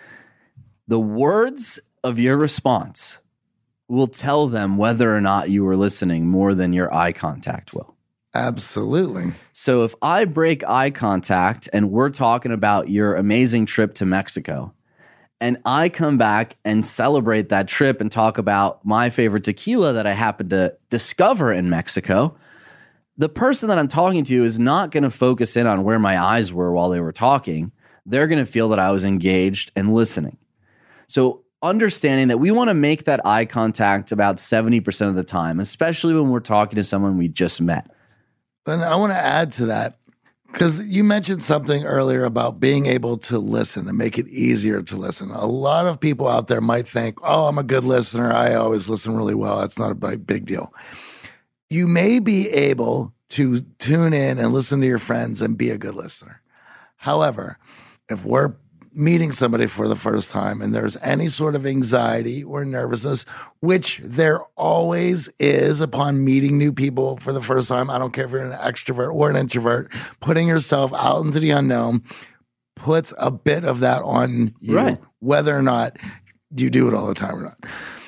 The words of your response will tell them whether or not you are listening more than your eye contact will. Absolutely. So if I break eye contact and we're talking about your amazing trip to Mexico, and I come back and celebrate that trip and talk about my favorite tequila that I happened to discover in Mexico, the person that I'm talking to is not going to focus in on where my eyes were while they were talking. They're going to feel that I was engaged and listening. So understanding that we want to make that eye contact about seventy percent of the time, especially when we're talking to someone we just met. And I want to add to that because you mentioned something earlier about being able to listen and make it easier to listen. A lot of people out there might think, oh, I'm a good listener. I always listen really well. That's not a big, big deal. You may be able to tune in and listen to your friends and be a good listener. However, if we're meeting somebody for the first time and there's any sort of anxiety or nervousness, which there always is upon meeting new people for the first time. I don't care if you're an extrovert or an introvert, putting yourself out into the unknown puts a bit of that on you, Right. whether or not you do it all the time or not.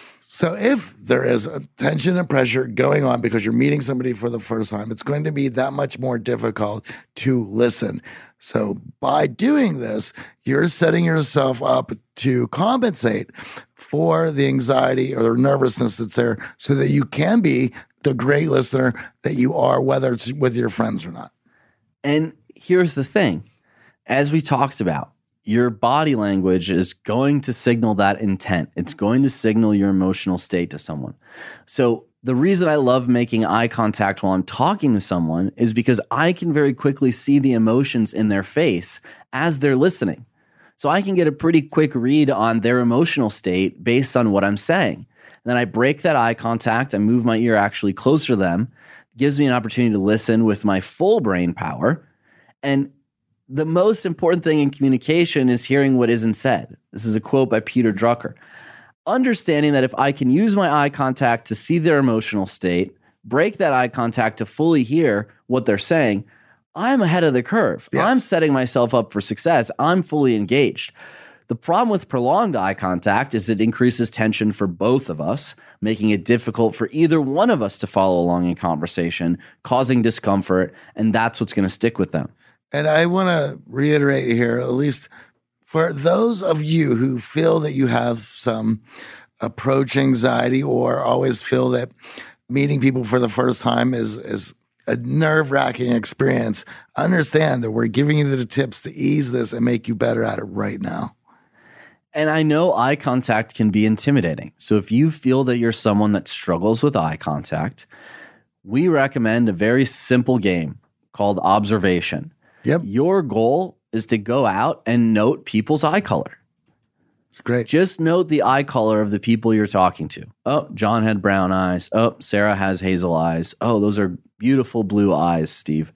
So if there is a tension and pressure going on because you're meeting somebody for the first time, it's going to be that much more difficult to listen. So by doing this, you're setting yourself up to compensate for the anxiety or the nervousness that's there so that you can be the great listener that you are, whether it's with your friends or not. And here's the thing. As we talked about, your body language is going to signal that intent. It's going to signal your emotional state to someone. So the reason I love making eye contact while I'm talking to someone is because I can very quickly see the emotions in their face as they're listening. So I can get a pretty quick read on their emotional state based on what I'm saying. And then I break that eye contact. I move my ear actually closer to them. It gives me an opportunity to listen with my full brain power. And the most important thing in communication is hearing what isn't said. This is a quote by Peter Drucker. Understanding that if I can use my eye contact to see their emotional state, break that eye contact to fully hear what they're saying, I'm ahead of the curve. Yes. I'm setting myself up for success. I'm fully engaged. The problem with prolonged eye contact is it increases tension for both of us, making it difficult for either one of us to follow along in conversation, causing discomfort, and that's what's going to stick with them. And I want to reiterate here, at least for those of you who feel that you have some approach anxiety or always feel that meeting people for the first time is, is a nerve-wracking experience, understand that we're giving you the tips to ease this and make you better at it right now. And I know eye contact can be intimidating. So if you feel that you're someone that struggles with eye contact, we recommend a very simple game called observation. Yep, Your goal is to go out and note people's eye color. it's great. Just note the eye color of the people you're talking to. Oh, John had brown eyes. Oh, Sarah has hazel eyes. Oh, those are beautiful blue eyes, Steve.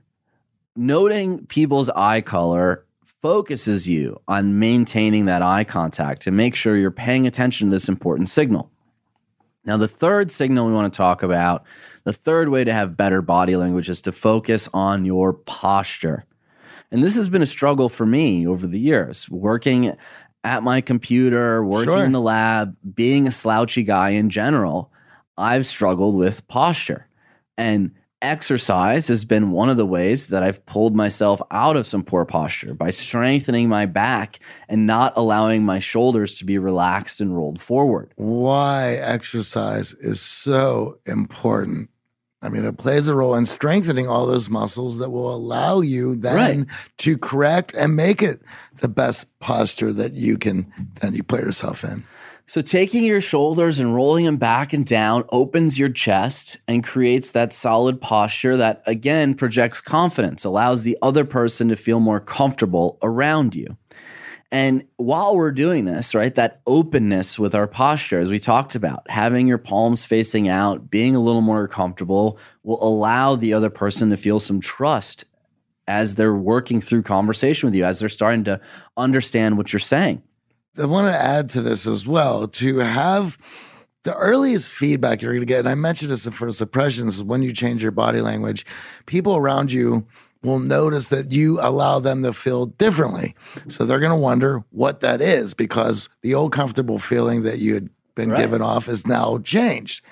Noting people's eye color focuses you on maintaining that eye contact to make sure you're paying attention to this important signal. Now, the third signal we want to talk about, the third way to have better body language is to focus on your posture. And this has been a struggle for me over the years, working at my computer, working Sure. in the lab, being a slouchy guy in general. I've struggled with posture. And exercise has been one of the ways that I've pulled myself out of some poor posture by strengthening my back and not allowing my shoulders to be relaxed and rolled forward. Why exercise is so important. I mean, it plays a role in strengthening all those muscles that will allow you then Right. to correct and make it the best posture that you can then you put yourself in. So taking your shoulders and rolling them back and down opens your chest and creates that solid posture that, again, projects confidence, allows the other person to feel more comfortable around you. And while we're doing this, right, that openness with our posture, as we talked about, having your palms facing out, being a little more comfortable will allow the other person to feel some trust as they're working through conversation with you, as they're starting to understand what you're saying. I want to add to this as well, to have the earliest feedback you're going to get, and I mentioned this in First Impressions, is when you change your body language, people around you will notice that you allow them to feel differently. So they're going to wonder what that is, because the old comfortable feeling that you had been Right. given off is now changed.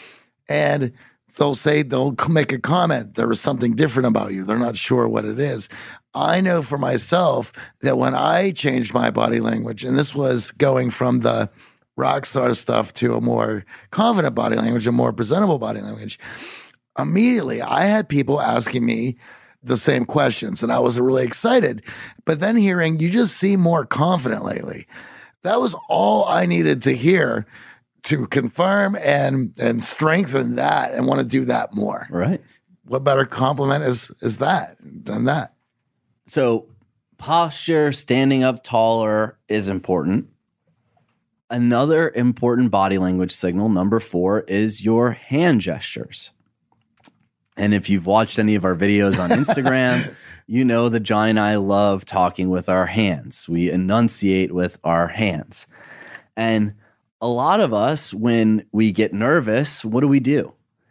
And they'll say, they'll make a comment, there was something different about you. They're not sure what it is. I know for myself that when I changed my body language, and this was going from the rock star stuff to a more confident body language, a more presentable body language, immediately I had people asking me the same questions, and I was really excited. But then hearing, you just seem more confident lately, that was all I needed to hear to confirm and and strengthen that and want to do that more. Right. What better compliment is is that than that? So posture, standing up taller is important. Another important body language signal, number four, is your hand gestures. And if you've watched any of our videos on Instagram, you know that Johnny and I love talking with our hands. We enunciate with our hands. And a lot of us, when we get nervous, what do we do?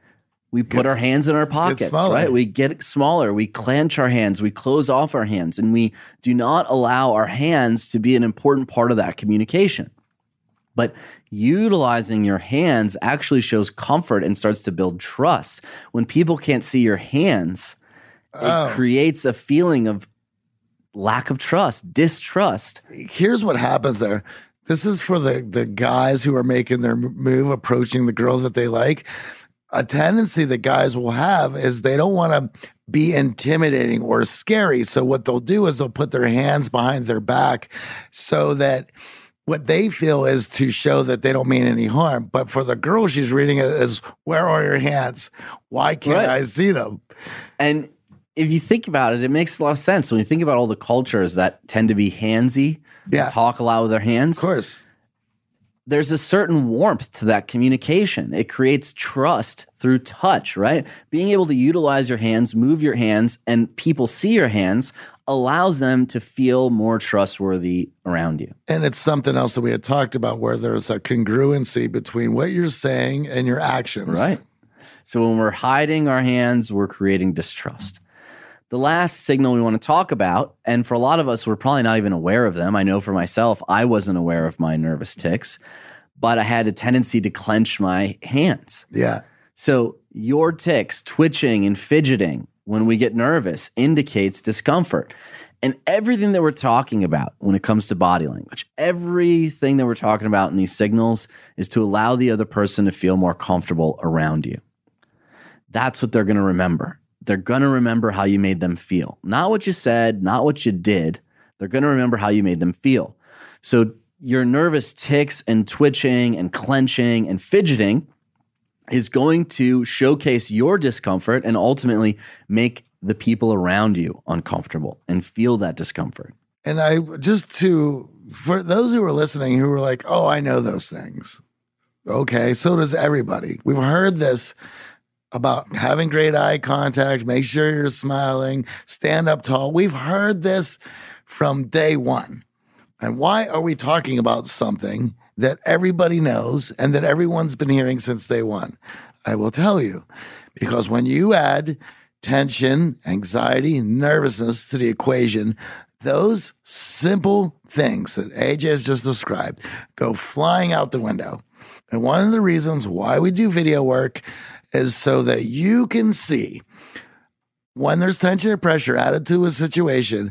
We put Gets- our hands in our pockets, smaller. right? We get smaller. We clench our hands. We close off our hands. And we do not allow our hands to be an important part of that communication. But utilizing your hands actually shows comfort and starts to build trust. When people can't see your hands, it Oh. creates a feeling of lack of trust, distrust. Here's what happens there. This is for the the guys who are making their move, approaching the girl that they like. A tendency that guys will have is they don't want to be intimidating or scary. So what they'll do is they'll put their hands behind their back so that what they feel is to show that they don't mean any harm. But for the girl, she's reading it as, where are your hands? Why can't Right. I see them? And if you think about it, it makes a lot of sense. When you think about all the cultures that tend to be handsy, Yeah. talk a lot with their hands, Of course. there's a certain warmth to that communication. It creates trust through touch, right? Being able to utilize your hands, move your hands, and people see your hands allows them to feel more trustworthy around you. And it's something else that we had talked about where there's a congruency between what you're saying and your actions. Right. So when we're hiding our hands, we're creating distrust. The last signal we want to talk about, and for a lot of us, we're probably not even aware of them. I know for myself, I wasn't aware of my nervous tics, but I had a tendency to clench my hands. Yeah. So your tics, twitching and fidgeting when we get nervous indicates discomfort. And everything that we're talking about when it comes to body language, everything that we're talking about in these signals is to allow the other person to feel more comfortable around you. That's what they're going to remember. They're going to remember how you made them feel. Not what you said, not what you did. They're going to remember how you made them feel. So your nervous tics and twitching and clenching and fidgeting is going to showcase your discomfort and ultimately make the people around you uncomfortable and feel that discomfort. And I just to, for those who are listening who are like, oh, I know those things. Okay, so does everybody. We've heard this about having great eye contact, make sure you're smiling, stand up tall. We've heard this from day one. And why are we talking about something that everybody knows and that everyone's been hearing since day one? I will tell you, because when you add tension, anxiety, nervousness to the equation, those simple things that A J has just described go flying out the window. And one of the reasons why we do video work is so that you can see when there's tension or pressure added to a situation,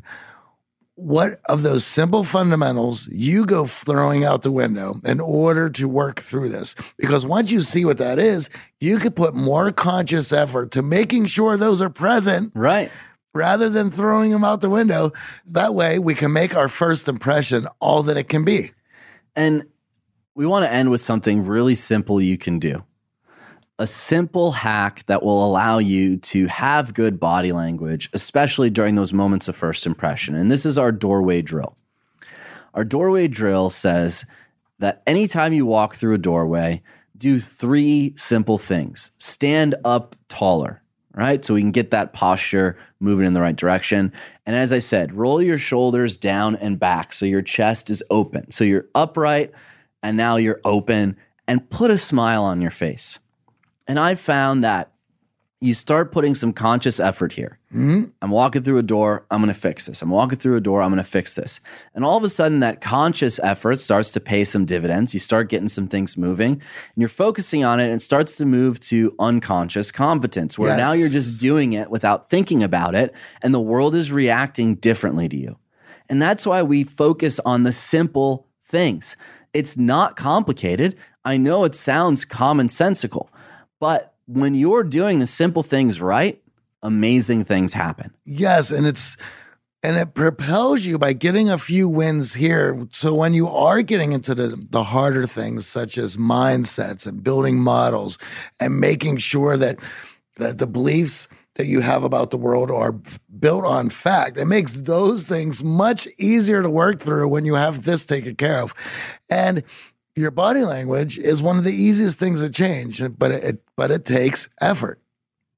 what of those simple fundamentals you go throwing out the window in order to work through this. Because once you see what that is, you could put more conscious effort to making sure those are present Right. rather than throwing them out the window. That way we can make our first impression all that it can be. And we want to end with something really simple you can do. A simple hack that will allow you to have good body language, especially during those moments of first impression. And this is our doorway drill. Our doorway drill says that anytime you walk through a doorway, do three simple things. Stand up taller, right? So we can get that posture moving in the right direction. And as I said, roll your shoulders down and back so your chest is open. So you're upright and now you're open, and put a smile on your face. And I found that you start putting some conscious effort here. Mm-hmm. I'm walking through a door, I'm going to fix this. I'm walking through a door, I'm going to fix this. And all of a sudden, that conscious effort starts to pay some dividends. You start getting some things moving, and you're focusing on it, and it starts to move to unconscious competence, where Yes. now you're just doing it without thinking about it, and the world is reacting differently to you. And that's why we focus on the simple things. It's not complicated. I know it sounds commonsensical, but when you're doing the simple things right, amazing things happen. Yes, and it's and it propels you by getting a few wins here. So when you are getting into the, the harder things such as mindsets and building models and making sure that that the beliefs that you have about the world are built on fact, it makes those things much easier to work through when you have this taken care of. And your body language is one of the easiest things to change, but it but it takes effort.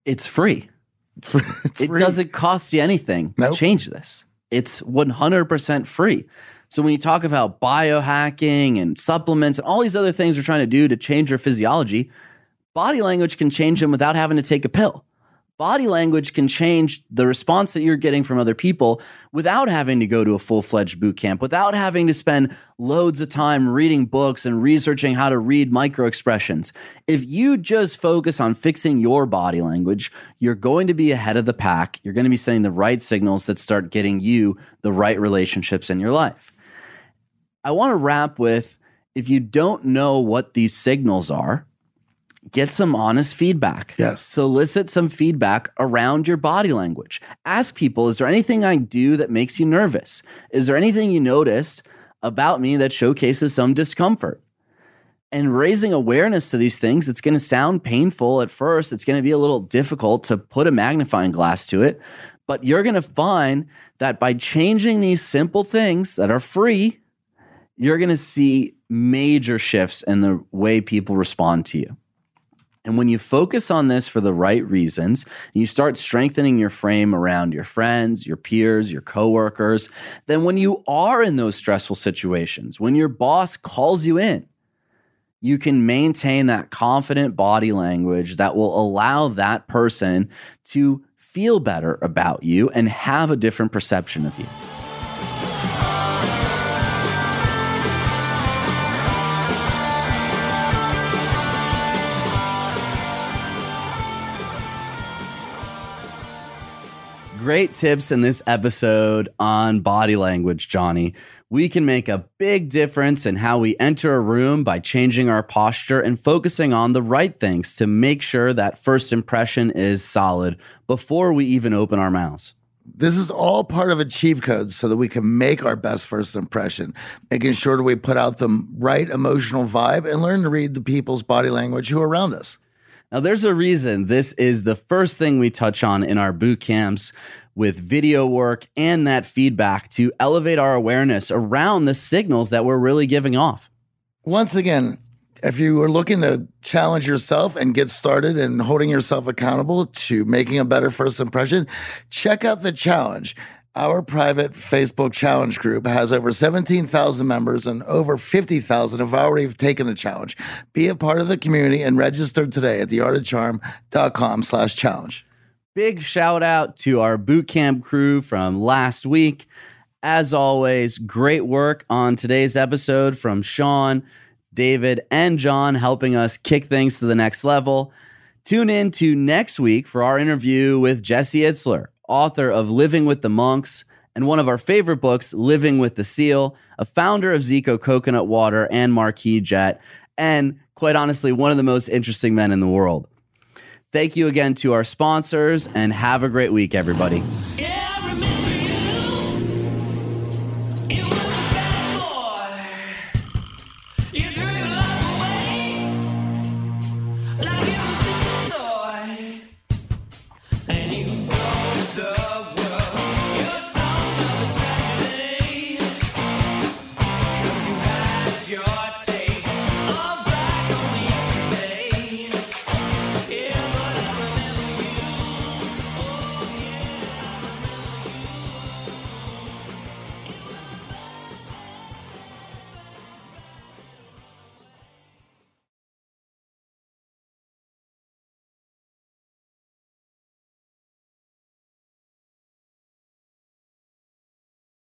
It's free. It's, it's It free. doesn't cost you anything Nope. to change this. It's one hundred percent free. So when you talk about biohacking and supplements and all these other things we're trying to do to change your physiology, body language can change them without having to take a pill. Body language can change the response that you're getting from other people without having to go to a full-fledged boot camp, without having to spend loads of time reading books and researching how to read micro expressions. If you just focus on fixing your body language, you're going to be ahead of the pack. You're going to be sending the right signals that start getting you the right relationships in your life. I want to wrap with, if you don't know what these signals are, get some honest feedback. Yes. Solicit some feedback around your body language. Ask people, is there anything I do that makes you nervous? Is there anything you noticed about me that showcases some discomfort? And raising awareness to these things, it's going to sound painful at first. It's going to be a little difficult to put a magnifying glass to it. But you're going to find that by changing these simple things that are free, you're going to see major shifts in the way people respond to you. And when you focus on this for the right reasons, and you start strengthening your frame around your friends, your peers, your coworkers, then when you are in those stressful situations, when your boss calls you in, you can maintain that confident body language that will allow that person to feel better about you and have a different perception of you. Great tips in this episode on body language, Johnny. We can make a big difference in how we enter a room by changing our posture and focusing on the right things to make sure that first impression is solid before we even open our mouths. This is all part of a cheat code so that we can make our best first impression, making sure that we put out the right emotional vibe and learn to read the people's body language who are around us. Now, there's a reason this is the first thing we touch on in our boot camps with video work and that feedback to elevate our awareness around the signals that we're really giving off. Once again, if you are looking to challenge yourself and get started and holding yourself accountable to making a better first impression, check out the challenge. Our private Facebook challenge group has over seventeen thousand members and over fifty thousand have already taken the challenge. Be a part of the community and register today at theartofcharm.com slash challenge. Big shout out to our bootcamp crew from last week. As always, great work on today's episode from Sean, David, and John, helping us kick things to the next level. Tune in to next week for our interview with Jesse Itzler, author of Living with the Monks and one of our favorite books, Living with the Seal, a founder of Zico Coconut Water and Marquis Jet, and quite honestly, one of the most interesting men in the world. Thank you again to our sponsors, and have a great week, everybody.